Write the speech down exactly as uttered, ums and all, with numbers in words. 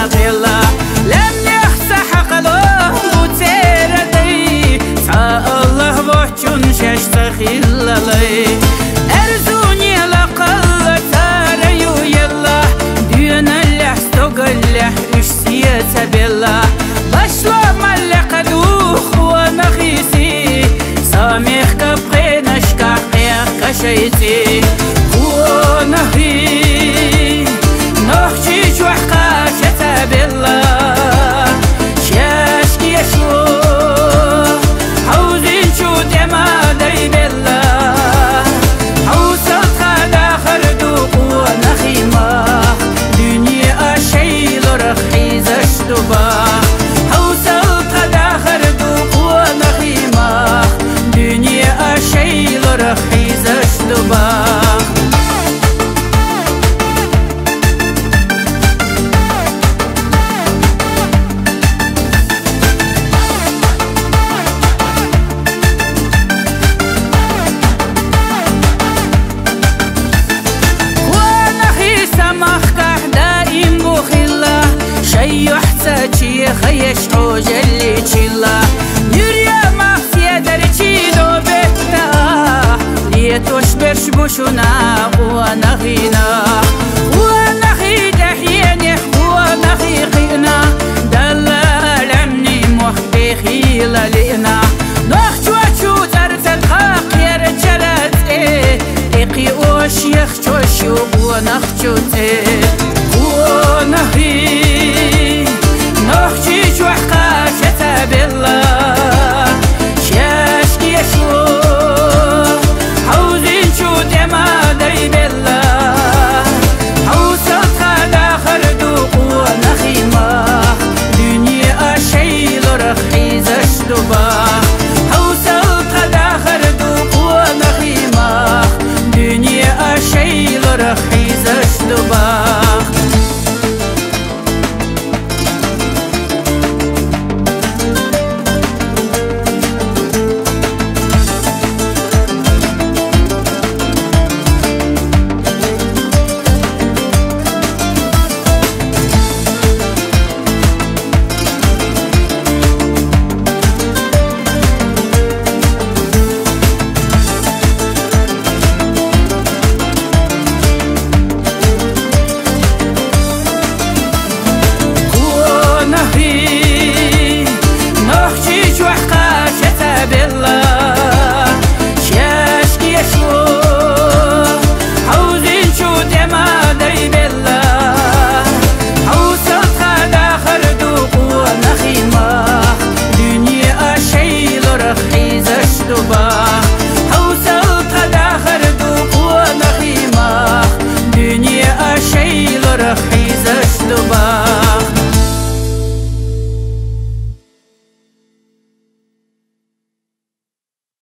غلا لم يخسح قلوه وتيردي سا الله وحجن شش تخيلالي أرزوني لقل تاريو يلا ديون اللح ستوغلح اشسية بالله بشلام اللقدوخ ونخيسي ساميخ كبقي نشكح قيخ كشيتي ونخي نخشي شوحقا شتا بالله شاشكي يشو حوزين شو دما دي بالله حوصل خدا خردوق ونخي ماخ دنيا شي لرخي زشتبا حوصل خدا خردوق ونخي ماخ دنيا شي لرخي زشتبا خيش حوج اللي تشيلا يريا ما في درتي دو بيتا ليتوش برش بوشنا وانا غينا